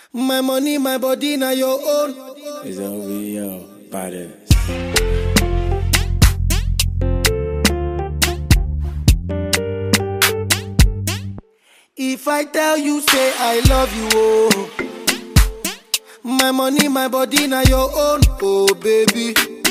My money, my body, now your own. It's OVO, by this. If I tell you, say I love you, oh. My money, my body, now your own, oh baby.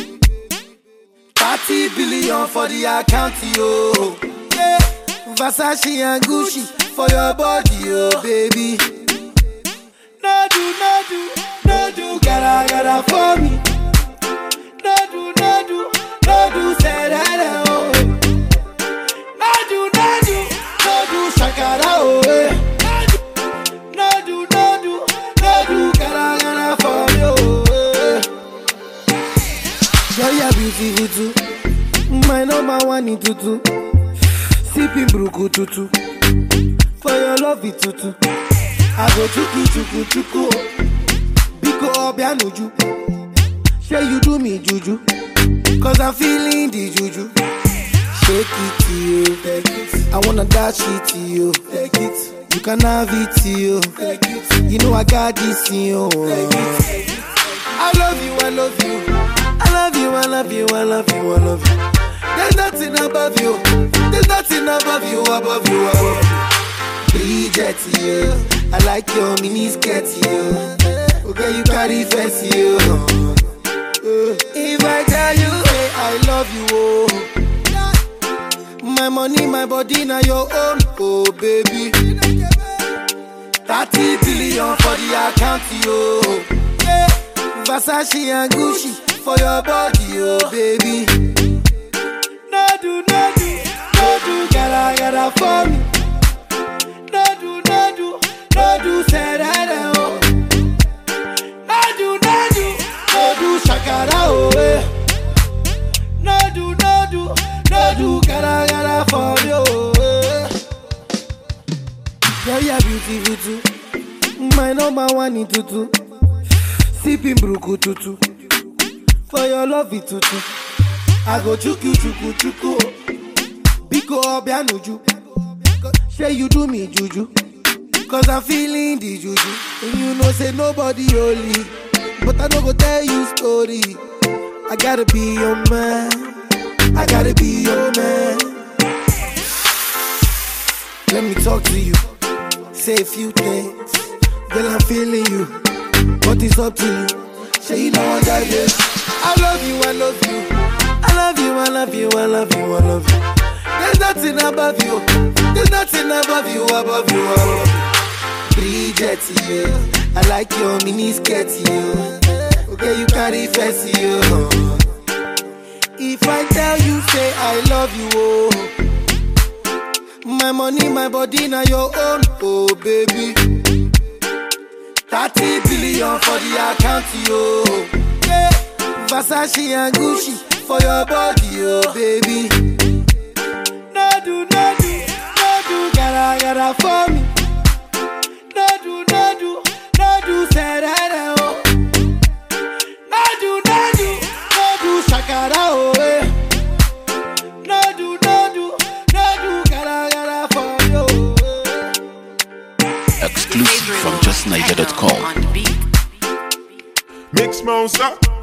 30 billion for the account, oh. Yeah. Versace and Gucci for your body, oh baby. No do, gotta for me. No do, say that, oh. No do, shakara, oh. No do, gotta for me, oh. Girl, you're beautiful too. My number one in tutu. Sipping bruku tutu. For your love it tutu. I go chuku. Biko obianuju. Say you do me juju. Cause I'm feeling the juju. Shake it to you. Take it. I wanna dash it to you. Take it. You can have it to you. Take it. You know I got this in you. Take it. I love you. I love you. There's nothing above you. There's nothing above you. Bridget, you. I like your mini skirt, you. Okay, you carry fancy, you. If I tell you, hey, I love you, oh. My money, my body, now your own, oh baby. 30 billion for the account, yo. Yeah. Versace and Gucci for your body, oh baby. No do, gotta for me. No do, say that, oh. No do, shakara, oh. No do, gotta for me, oh. Girl, you're beautiful too. My number one in tutu. Sipping bruku tutu. For your love it tutu. I go chuku. Biko obianuju. Say you do me juju. Cause I'm feeling the juju. And you know say nobody holy. But I don't go tell you story. I gotta be your man. Let me talk to you. Say a few things. Girl, I'm feeling you. But it's up to you. Say you don't want that, yes. I love you. There's nothing above you. Bridget, you. I like your mini skirt, you. Okay, you carry fancy, you. If I tell you, say I love you, oh. My money, my body, now your own, oh baby. 30 billion for the account, yo. Yeah. Versace and Gucci for your body, oh baby. No do, gotta for me. No do, say that, oh. No do, shakara, oh. No do, gotta for me, oh. Exclusive from justniger.com. Mix Monster.